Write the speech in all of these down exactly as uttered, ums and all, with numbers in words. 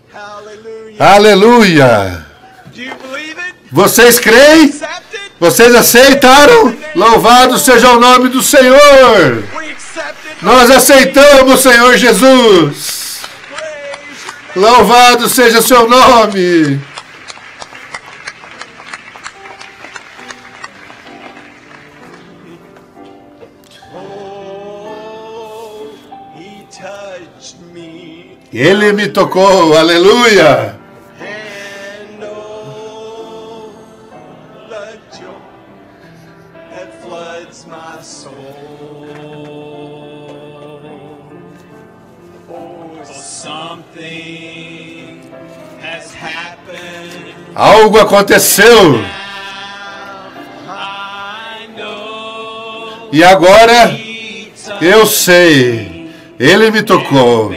Aleluia! Vocês creem? Vocês aceitaram? Louvado seja o nome do Senhor! Nós aceitamos, Senhor Jesus! Louvado seja o seu nome! Ele me tocou, aleluia! Algo aconteceu. E agora eu sei. Ele me tocou.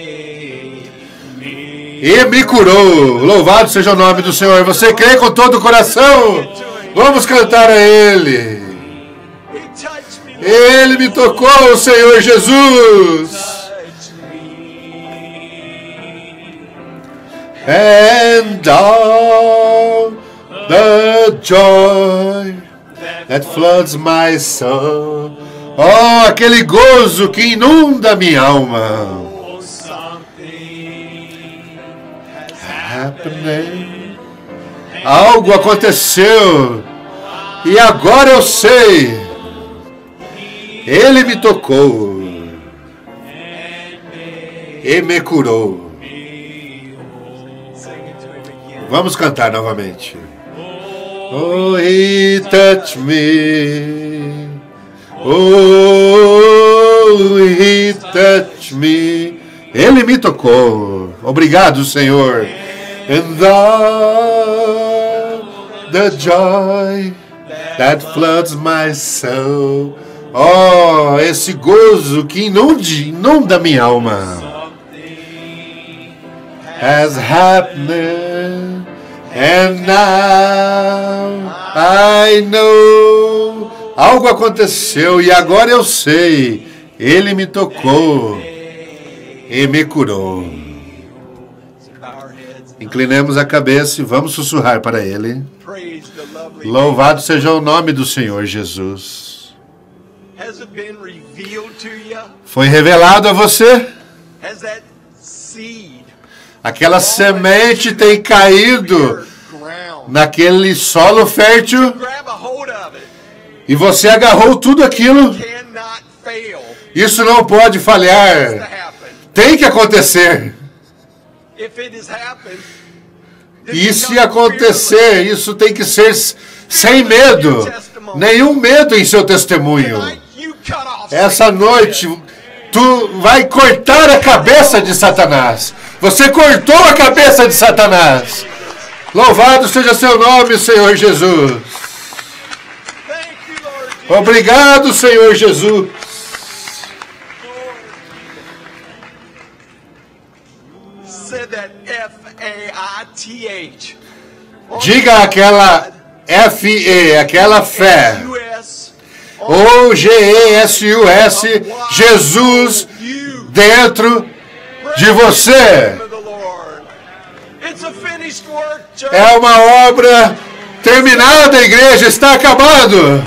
E me curou. Louvado seja o nome do Senhor. Você crê com todo o coração? Vamos cantar a Ele. Ele me tocou, Senhor Jesus. And all the joy that floods my soul. Oh, aquele gozo que inunda minha alma. Happening. Algo aconteceu. E agora eu sei. Ele me tocou. E me curou. Vamos cantar novamente. Oh, he touched me. Oh, he touched me. Ele me tocou. Obrigado, Senhor. And the, the joy that floods my soul. Oh, esse gozo que inunde, inunda minha alma. Has happened, and now I know. Algo aconteceu e agora eu sei. Ele me tocou e me curou. Inclinemos a cabeça e vamos sussurrar para Ele. Louvado seja o nome do Senhor Jesus. Foi revelado a você? Aquela semente tem caído naquele solo fértil e você agarrou tudo aquilo. Isso não pode falhar. Tem que acontecer. E se acontecer, isso tem que ser sem medo. Nenhum medo em seu testemunho. Essa noite, tu vai cortar a cabeça de Satanás. Você cortou a cabeça de Satanás. Louvado seja seu nome, Senhor Jesus. Obrigado, Senhor Jesus. Diga aquela F E, aquela fé. O G E S U S, Jesus dentro de você. É uma obra terminada, a igreja está acabado.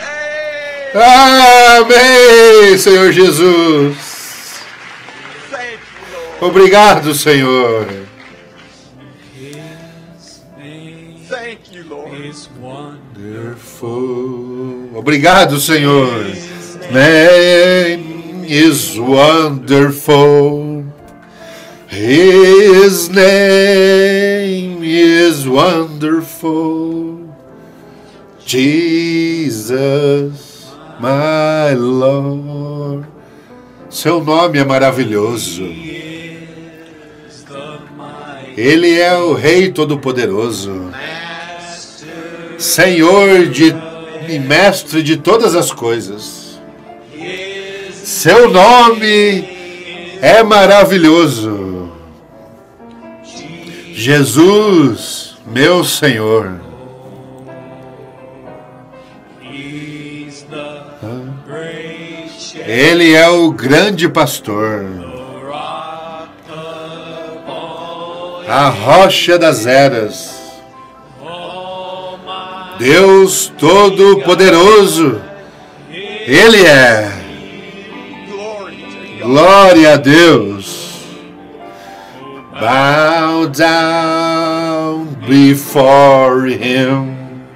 Amém, Senhor Jesus. Obrigado, Senhor. Obrigado, Senhor. Name is wonderful. His name is wonderful. Jesus, my Lord. Seu nome é maravilhoso. Ele é o Rei Todo-Poderoso, Senhor de, e Mestre de todas as coisas. Seu nome é maravilhoso. Jesus, meu Senhor. Ele é o grande pastor. a rocha das eras. Deus Todo-Poderoso, Ele é. Glória a Deus. Bow down before Him,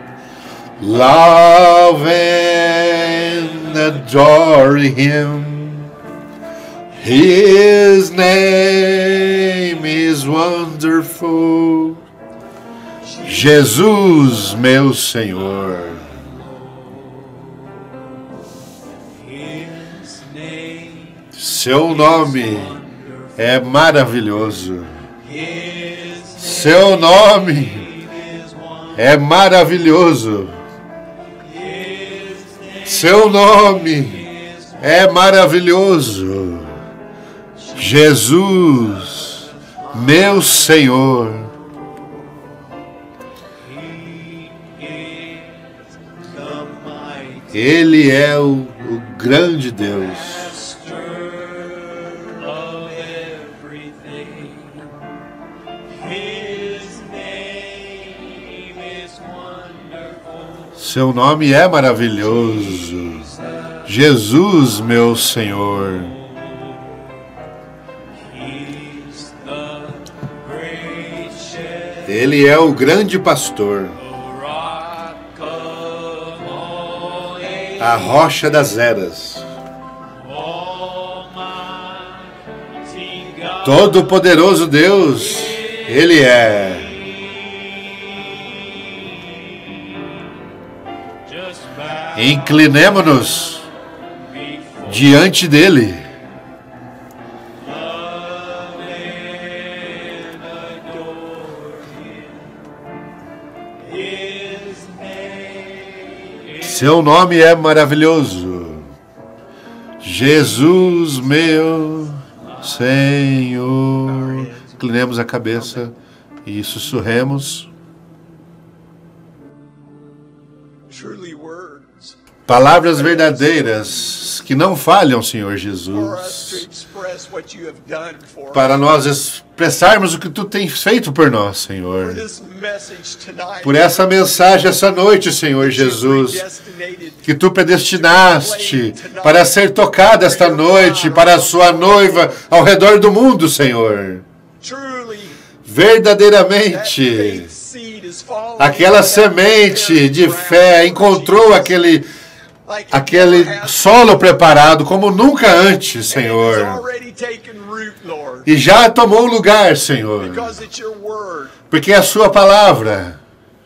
love and adore Him. His name is wonderful. Jesus, meu Senhor. Seu nome é maravilhoso. Seu nome é maravilhoso. Seu nome é maravilhoso. Jesus, meu Senhor. Ele é o, o grande Deus. Seu nome é maravilhoso. Jesus, meu Senhor. Ele é o grande pastor, a rocha das eras. Todo-Poderoso Deus, Ele é. Inclinemo-nos diante dele. Seu nome é maravilhoso. Jesus, meu Senhor. Inclinemos a cabeça e sussurremos. Palavras verdadeiras que não falham, Senhor Jesus, para nós expressarmos o que Tu tens feito por nós, Senhor. Por essa mensagem essa noite, Senhor Jesus, que Tu predestinaste para ser tocada esta noite para a Sua noiva ao redor do mundo, Senhor. Verdadeiramente, aquela semente de fé encontrou aquele aquele solo preparado como nunca antes, Senhor. E já tomou lugar, Senhor. Porque é a Sua palavra.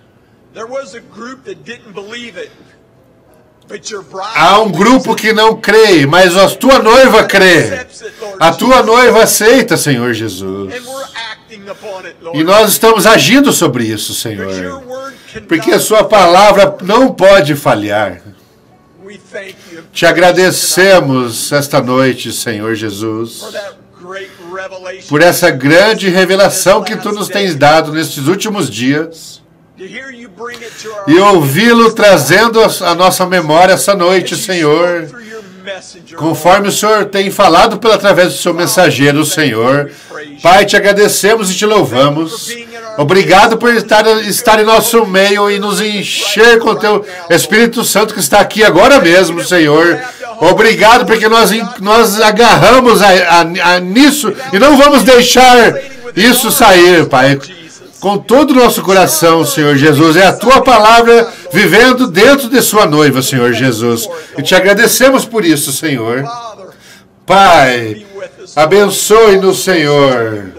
Há um grupo que não crê, mas a Tua noiva crê. A Tua noiva aceita, Senhor Jesus. E nós estamos agindo sobre isso, Senhor. Porque a Sua palavra não pode falhar. Te agradecemos esta noite, Senhor Jesus, por essa grande revelação que Tu nos tens dado nestes últimos dias, e ouvi-lo trazendo a nossa memória essa noite, Senhor, conforme o Senhor tem falado pela através do Seu mensageiro, Senhor. Pai, Te agradecemos e Te louvamos. Obrigado por estar, estar em nosso meio e nos encher com o Teu Espírito Santo que está aqui agora mesmo, Senhor. Obrigado porque nós, nós agarramos a, a, a, nisso e não vamos deixar isso sair, Pai. Com todo o nosso coração, Senhor Jesus. É a Tua palavra vivendo dentro de Sua noiva, Senhor Jesus. E Te agradecemos por isso, Senhor. Pai, abençoe-nos, Senhor.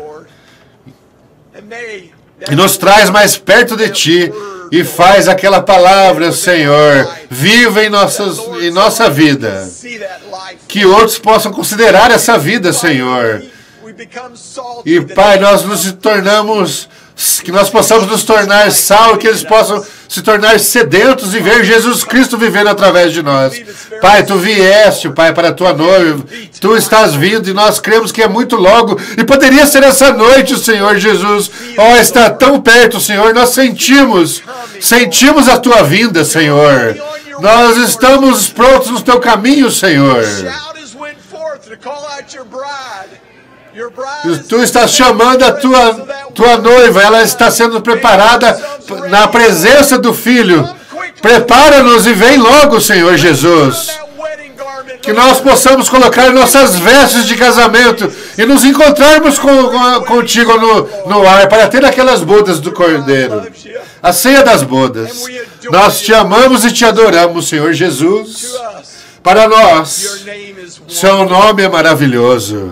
E nos traz mais perto de Ti e faz aquela palavra, Senhor, viva em, nossas, em nossa vida. Que outros possam considerar essa vida, Senhor. E, Pai, nós nos tornamos, que nós possamos nos tornar sal, que eles possam se tornar sedentos e ver Jesus Cristo vivendo através de nós. Pai, Tu vieste, Pai, para a Tua noiva. Tu estás vindo e nós cremos que é muito logo. E poderia ser essa noite, Senhor Jesus. Oh, está tão perto, Senhor. Nós sentimos, sentimos a Tua vinda, Senhor. Nós estamos prontos no Teu caminho, Senhor. Tu estás chamando a tua, tua noiva, ela está sendo preparada na presença do Filho. Prepara-nos e vem logo, Senhor Jesus. Que nós possamos colocar nossas vestes de casamento e nos encontrarmos com, com, contigo no, no ar para ter aquelas bodas do Cordeiro. A ceia das bodas. Nós te amamos e te adoramos, Senhor Jesus. Para nós, seu nome é maravilhoso.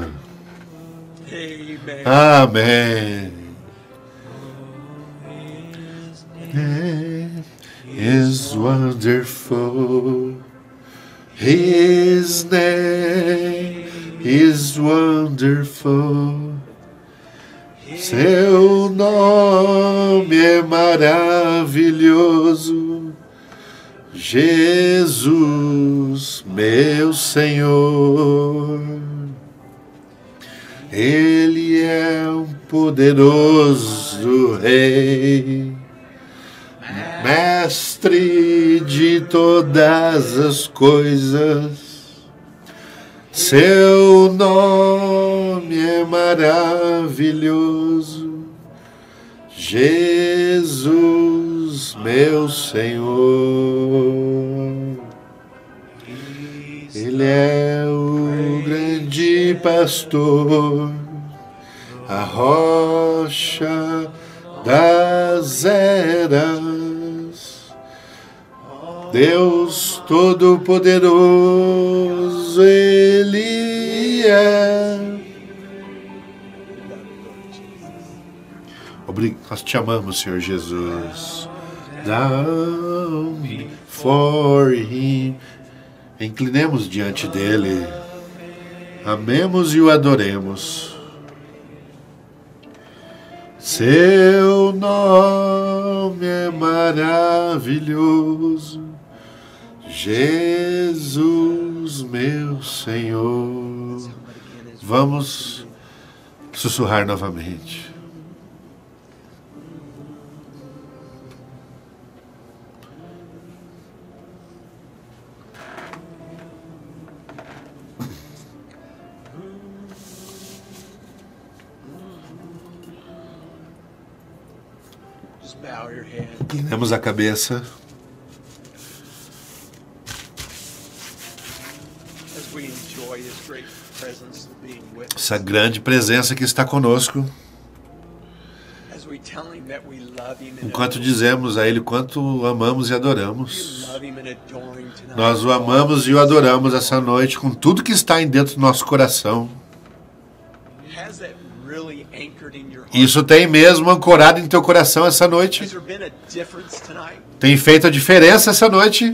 Amém. Is wonderful. His name is wonderful. Seu nome é maravilhoso. Jesus, meu Senhor. Ele é um poderoso Rei, Mestre de todas as coisas. Seu nome é maravilhoso. Jesus, meu Senhor. Ele é o grande pastor, a rocha das eras. Deus Todo-Poderoso, Ele é. Obrigado, nós te amamos, Senhor Jesus. Down for Him. Inclinemos diante dEle. Amemos e o adoremos. Seu nome é maravilhoso. Jesus, meu Senhor. Vamos sussurrar novamente. Inclinemos a cabeça. Essa grande presença que está conosco. Enquanto dizemos a Ele quanto amamos e adoramos. Nós o amamos e o adoramos essa noite com tudo que está em dentro do nosso coração. Isso tem mesmo ancorado em teu coração essa noite? Tem feito a diferença essa noite?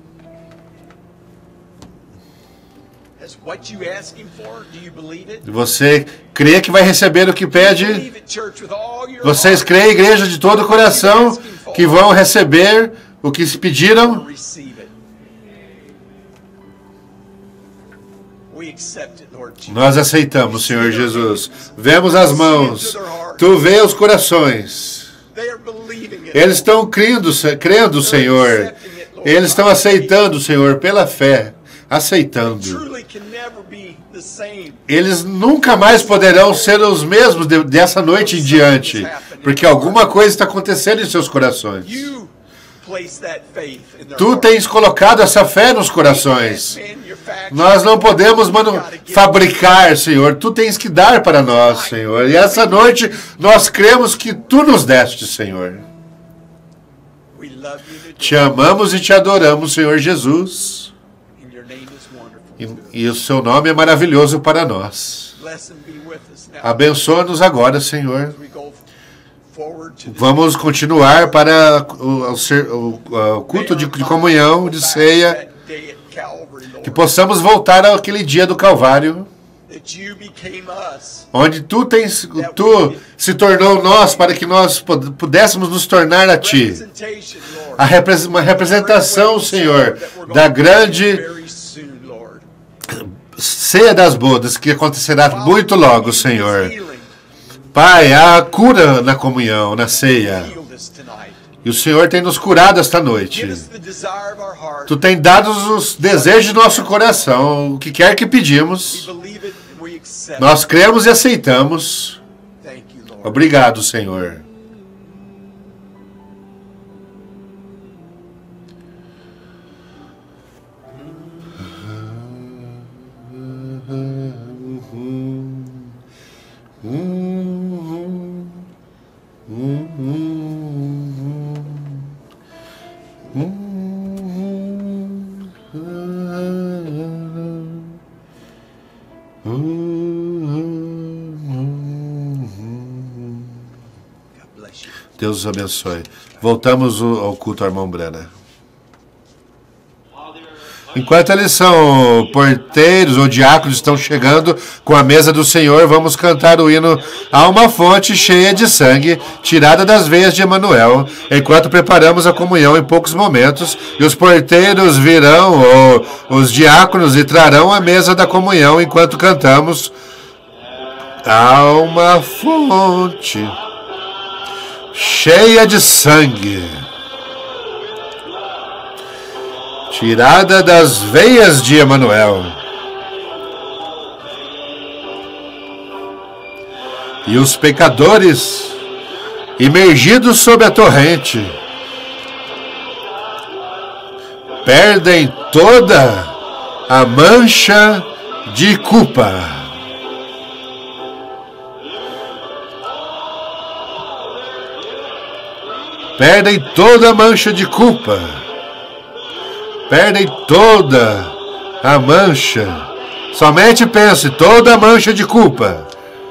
Você crê que vai receber o que pede? Vocês creem, igreja, de todo o coração, que vão receber o que se pediram? Nós aceitamos, Senhor Jesus. Vemos as mãos. Tu vê os corações. Eles estão crendo, crendo, Senhor. Eles estão aceitando, Senhor, pela fé. Aceitando. Eles nunca mais poderão ser os mesmos de, dessa noite em diante. Porque alguma coisa está acontecendo em seus corações. Tu tens colocado essa fé nos corações. Nós não podemos manu- fabricar, Senhor. Tu tens que dar para nós, Senhor. E essa noite nós cremos que Tu nos deste, Senhor. Te amamos e te adoramos, Senhor Jesus. E, e o Seu nome é maravilhoso para nós. Abençoa-nos agora, Senhor. Vamos continuar para o, o, o culto de, de comunhão, de ceia, que possamos voltar àquele dia do Calvário, onde tu, tens, tu se tornou nós para que nós pudéssemos nos tornar a Ti. A repre, uma representação, Senhor, da grande ceia das bodas, que acontecerá muito logo, Senhor. Pai, há cura na comunhão, na ceia. E o Senhor tem nos curado esta noite. Tu tem dado os desejos do nosso coração, o que quer que pedimos. Nós cremos e aceitamos. Obrigado, Senhor. Deus os abençoe. Voltamos ao culto ao irmão Brana. Enquanto eles são porteiros ou diáconos estão chegando com a mesa do Senhor, vamos cantar o hino "Há uma fonte cheia de sangue, tirada das veias de Emanuel", enquanto preparamos a comunhão em poucos momentos, e os porteiros virão, ou os diáconos, e trarão a mesa da comunhão enquanto cantamos "Há uma fonte cheia de sangue, tirada das veias de Emanuel". E os pecadores, imergidos sob a torrente, perdem toda a mancha de culpa. Perdem toda a mancha de culpa. Perdem toda a mancha. Somente pense, toda a mancha de culpa.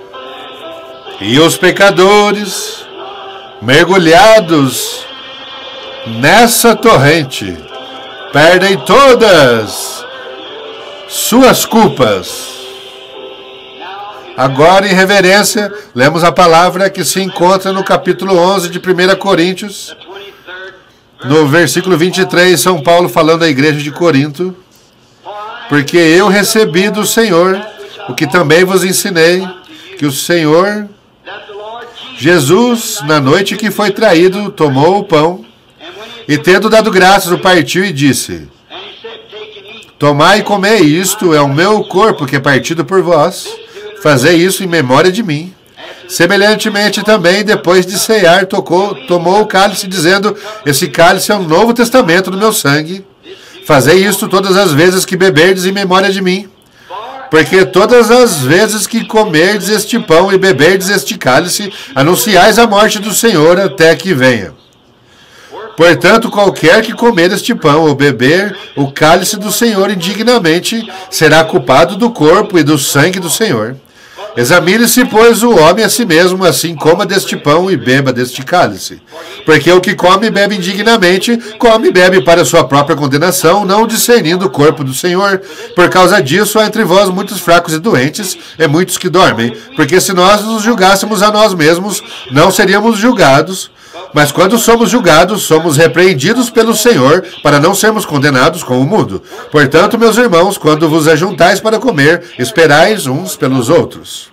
E os pecadores, mergulhados nessa torrente, perdem todas suas culpas. Agora, em reverência, lemos a palavra que se encontra no capítulo onze de primeira Coríntios, no versículo vinte e três, São Paulo falando à igreja de Corinto: "Porque eu recebi do Senhor o que também vos ensinei, que o Senhor Jesus, na noite que foi traído, tomou o pão, e tendo dado graças, o partiu e disse: Tomai e comei, isto é o meu corpo que é partido por vós. Fazei isso em memória de mim. Semelhantemente também, depois de ceiar, tocou, tomou o cálice, dizendo: Esse cálice é o novo testamento do meu sangue. Fazei isto todas as vezes que beberdes em memória de mim. Porque todas as vezes que comerdes este pão e beberdes este cálice, anunciais a morte do Senhor até que venha. Portanto, qualquer que comer este pão ou beber o cálice do Senhor indignamente, será culpado do corpo e do sangue do Senhor. Examine-se, pois, o homem a si mesmo, assim coma deste pão e beba deste cálice. Porque o que come e bebe indignamente, come e bebe para sua própria condenação, não discernindo o corpo do Senhor. Por causa disso, há entre vós muitos fracos e doentes, e muitos que dormem. Porque se nós nos julgássemos a nós mesmos, não seríamos julgados. Mas quando somos julgados, somos repreendidos pelo Senhor, para não sermos condenados com o mundo. Portanto, meus irmãos, quando vos ajuntais para comer, esperais uns pelos outros.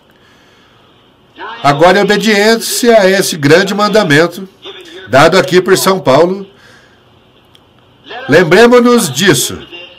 Agora, em obediência a esse grande mandamento, dado aqui por São Paulo, lembremos-nos disso.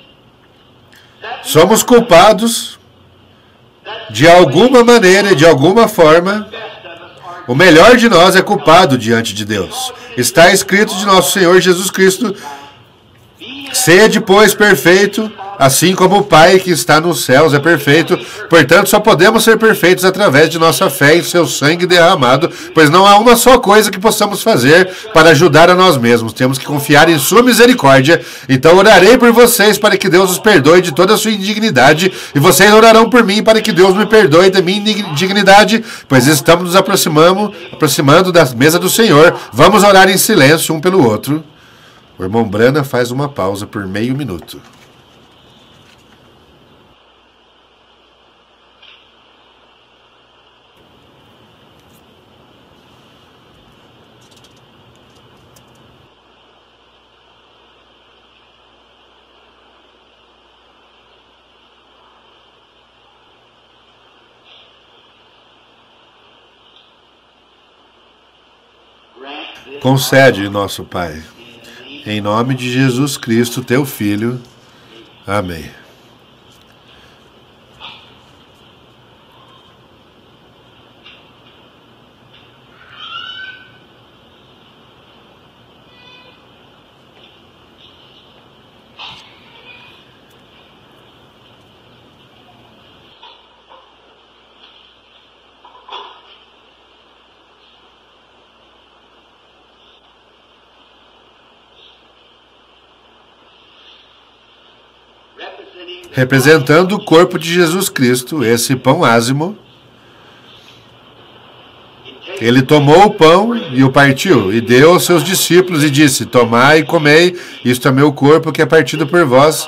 Somos culpados, de alguma maneira e de alguma forma. O melhor de nós é culpado diante de Deus. Está escrito de nosso Senhor Jesus Cristo: Sede, pois, perfeito, assim como o Pai que está nos céus é perfeito. Portanto, só podemos ser perfeitos através de nossa fé em seu sangue derramado, pois não há uma só coisa que possamos fazer para ajudar a nós mesmos. Temos que confiar em sua misericórdia. Então orarei por vocês para que Deus os perdoe de toda a sua indignidade, e vocês orarão por mim para que Deus me perdoe da minha indignidade, pois estamos nos aproximando, aproximando da mesa do Senhor. Vamos orar em silêncio um pelo outro. O irmão Brana faz uma pausa por meio minuto. Concede, nosso Pai, em nome de Jesus Cristo, teu Filho. Amém. representando o corpo de Jesus Cristo, esse pão ázimo, ele tomou o pão e o partiu, e deu aos seus discípulos e disse: tomai e comei, isto é meu corpo que é partido por vós.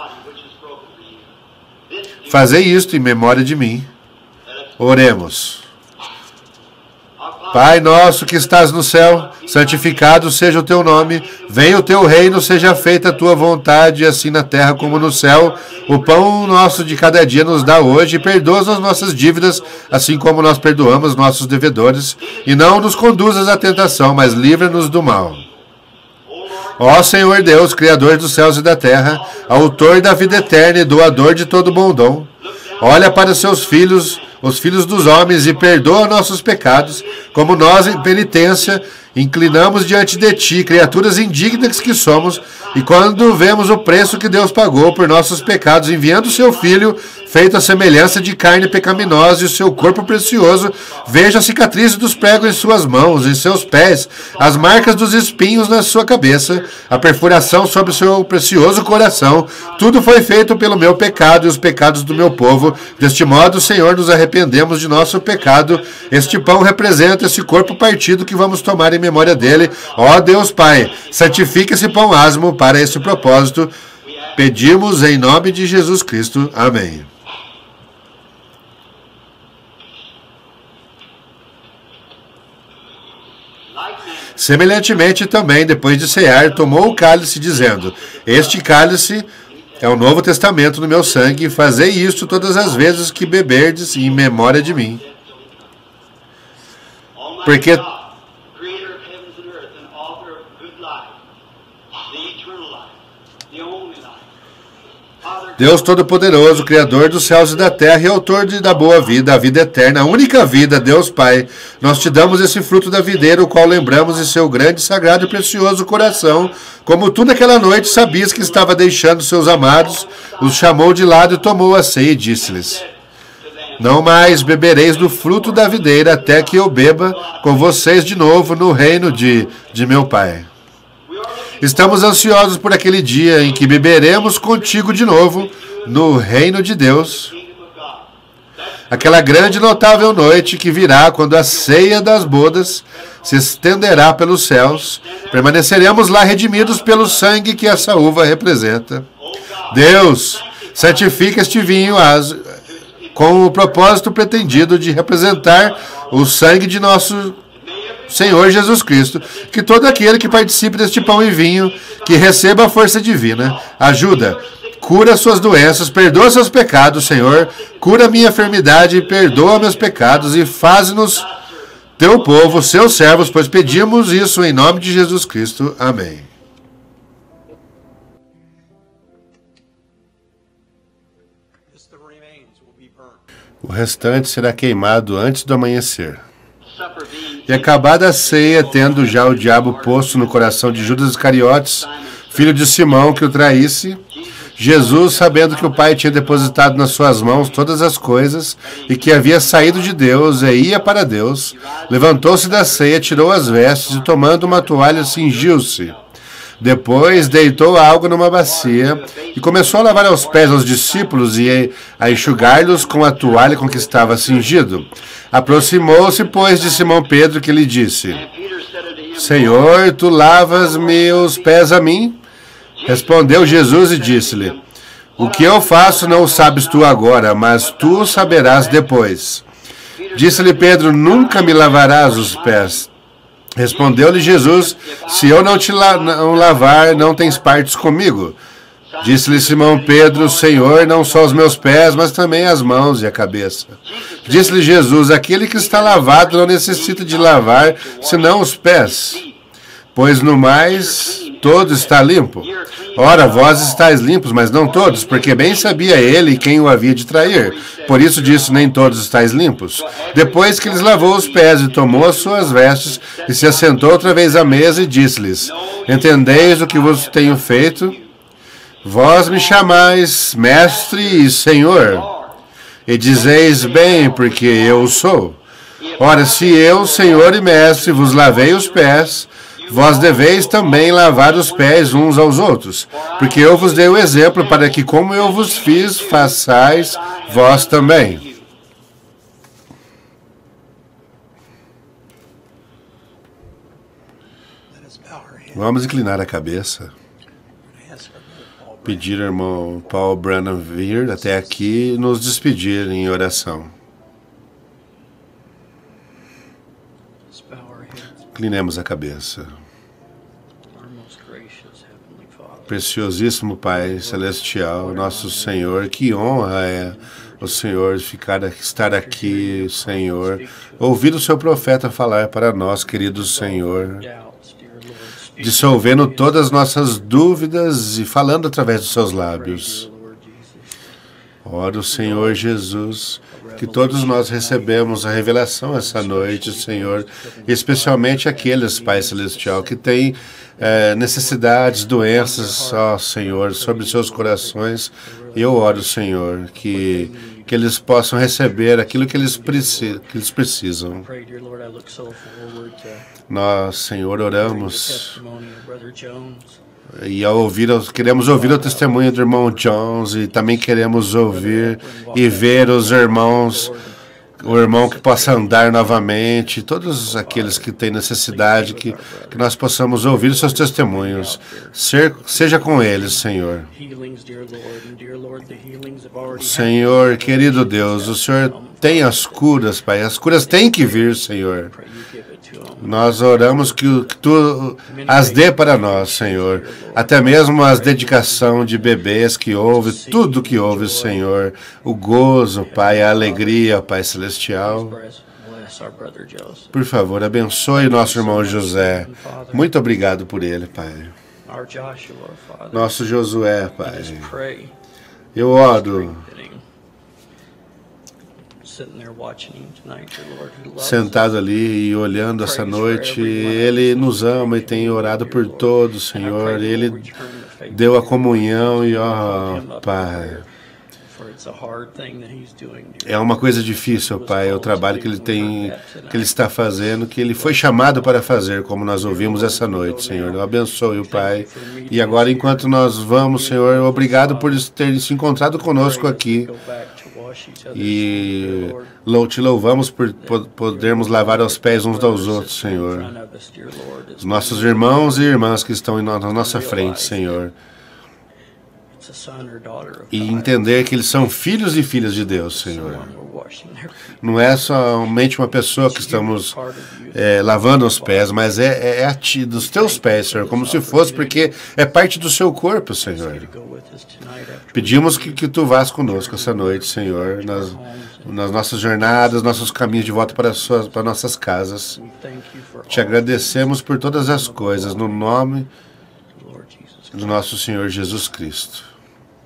Fazei isto em memória de mim. Oremos. Pai nosso que estás no céu, santificado seja o teu nome, venha o teu reino, seja feita a tua vontade, assim na terra como no céu. O pão nosso de cada dia nos dá hoje, e perdoa as nossas dívidas, assim como nós perdoamos nossos devedores, e não nos conduzas à tentação, mas livra-nos do mal. Ó Senhor Deus, Criador dos céus e da terra, autor da vida eterna e doador de todo bom dom, olha para os seus filhos, os filhos dos homens, e perdoa nossos pecados, como nós, em penitência, inclinamos diante de ti, criaturas indignas que somos, e quando vemos o preço que Deus pagou por nossos pecados, enviando o seu Filho, feito a semelhança de carne pecaminosa, e o seu corpo precioso, veja a cicatriz dos pregos em suas mãos, em seus pés, as marcas dos espinhos na sua cabeça, a perfuração sobre o seu precioso coração. Tudo foi feito pelo meu pecado e os pecados do meu povo. Deste modo, Senhor, nos arrependemos de nosso pecado. Este pão representa esse corpo partido que vamos tomar em memória dele. Ó Deus Pai, santifica esse pão ázimo para esse propósito. Pedimos em nome de Jesus Cristo. Amém. Semelhantemente também, depois de cear, tomou o cálice, dizendo: este cálice é o Novo Testamento no meu sangue, fazei isto todas as vezes que beberdes em memória de mim. Porque Deus Todo-Poderoso, Criador dos céus e da terra e autor de, da boa vida, a vida eterna, a única vida, Deus Pai, nós te damos esse fruto da videira, o qual lembramos em seu grande, sagrado e precioso coração. Como tu naquela noite sabias que estava deixando seus amados, os chamou de lado e tomou a ceia e disse-lhes: não mais bebereis do fruto da videira até que eu beba com vocês de novo no reino de, de meu Pai. Estamos ansiosos por aquele dia em que beberemos contigo de novo no reino de Deus. Aquela grande e notável noite que virá quando a ceia das bodas se estenderá pelos céus. Permaneceremos lá redimidos pelo sangue que essa uva representa. Deus, santifica este vinho com o propósito pretendido de representar o sangue de nosso Senhor Jesus Cristo, que todo aquele que participe deste pão e vinho, que receba a força divina, ajuda, cura suas doenças, perdoa seus pecados, Senhor, cura minha enfermidade, perdoa meus pecados e faz-nos teu povo, seus servos, pois pedimos isso em nome de Jesus Cristo. Amém. O restante será queimado antes do amanhecer. E acabada a ceia, tendo já o diabo posto no coração de Judas Iscariotes, filho de Simão, que o traísse, Jesus, sabendo que o Pai tinha depositado nas suas mãos todas as coisas, e que havia saído de Deus e ia para Deus, levantou-se da ceia, tirou as vestes, e tomando uma toalha, cingiu-se. Depois deitou algo numa bacia e começou a lavar os pés aos discípulos e a enxugar-los com a toalha com que estava cingido. Aproximou-se, pois, de Simão Pedro, que lhe disse: Senhor, tu lavas-me os pés a mim? Respondeu Jesus e disse-lhe: o que eu faço não o sabes tu agora, mas tu o saberás depois. Disse-lhe Pedro: nunca me lavarás os pés. Respondeu-lhe Jesus: se eu não te la não lavar, não tens partes comigo. Disse-lhe Simão Pedro: Senhor, não só os meus pés, mas também as mãos e a cabeça. Disse-lhe Jesus: aquele que está lavado não necessita de lavar, senão os pés, pois no mais todo está limpo. Ora, vós estáis limpos, mas não todos, porque bem sabia ele quem o havia de trair. Por isso disse: nem todos estáis limpos. Depois que lhes lavou os pés e tomou as suas vestes, e se assentou outra vez à mesa e disse-lhes: entendeis o que vos tenho feito? Vós me chamais mestre e senhor, e dizeis bem, porque eu sou. Ora, se eu, senhor e mestre, vos lavei os pés, vós deveis também lavar os pés uns aos outros, porque eu vos dei o exemplo para que, como eu vos fiz, façais vós também. Vamos inclinar a cabeça. Pedir ao irmão Paul Branham vir até aqui e nos despedir em oração. Inclinemos a cabeça. Preciosíssimo Pai Celestial, nosso Senhor, que honra é o Senhor ficar, estar aqui, Senhor, ouvir o seu profeta falar para nós, querido Senhor, dissolvendo todas as nossas dúvidas e falando através dos seus lábios. Oro, Senhor Jesus, que todos nós recebemos a revelação essa noite, Senhor, especialmente aqueles, Pai Celestial, que têm é, necessidades, doenças, ó Senhor, sobre seus corações. Eu oro, Senhor, que, que eles possam receber aquilo que eles, preci que eles precisam. Nós, Senhor, oramos e ao ouvir, queremos ouvir o testemunho do irmão Jones e também queremos ouvir e ver os irmãos, o irmão que possa andar novamente, todos aqueles que têm necessidade, que, que nós possamos ouvir os seus testemunhos. Ser, seja com eles, Senhor. Senhor, querido Deus, o Senhor tem as curas, Pai. As curas têm que vir, Senhor. Nós oramos que Tu as dê para nós, Senhor. Até mesmo as dedicação de bebês que houve, tudo que houve, Senhor. O gozo, Pai, a alegria, Pai Celestial. Por favor, abençoe nosso irmão José. Muito obrigado por ele, Pai. Nosso Josué, Pai. Eu oro. Sentado ali e olhando essa noite, Ele nos ama e tem orado por todos, Senhor. Ele deu a comunhão e, ó, Pai, é uma coisa difícil, Pai, o trabalho que Ele tem, que Ele está fazendo, que Ele foi chamado para fazer, como nós ouvimos essa noite, Senhor. Eu abençoe o Pai. E agora, enquanto nós vamos, Senhor, obrigado por ter se encontrado conosco aqui. E te louvamos por podermos lavar os pés uns aos outros, Senhor. Os nossos irmãos e irmãs que estão na nossa frente, Senhor. E entender que eles são filhos e filhas de Deus, Senhor. Não é somente uma pessoa que estamos é, lavando os pés, mas é, é a ti, dos teus pés, Senhor, como se fosse, porque é parte do seu corpo, Senhor. Pedimos que, que Tu vás conosco essa noite, Senhor, nas, nas nossas jornadas, nossos caminhos de volta para, suas, para nossas casas. Te agradecemos por todas as coisas, no nome do nosso Senhor Jesus Cristo.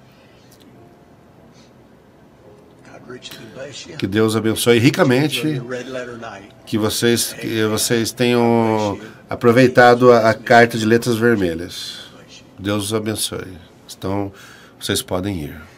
Que Deus abençoe ricamente, que vocês, que vocês tenham aproveitado a, a carta de letras vermelhas. Deus os abençoe. Então, vocês podem ir.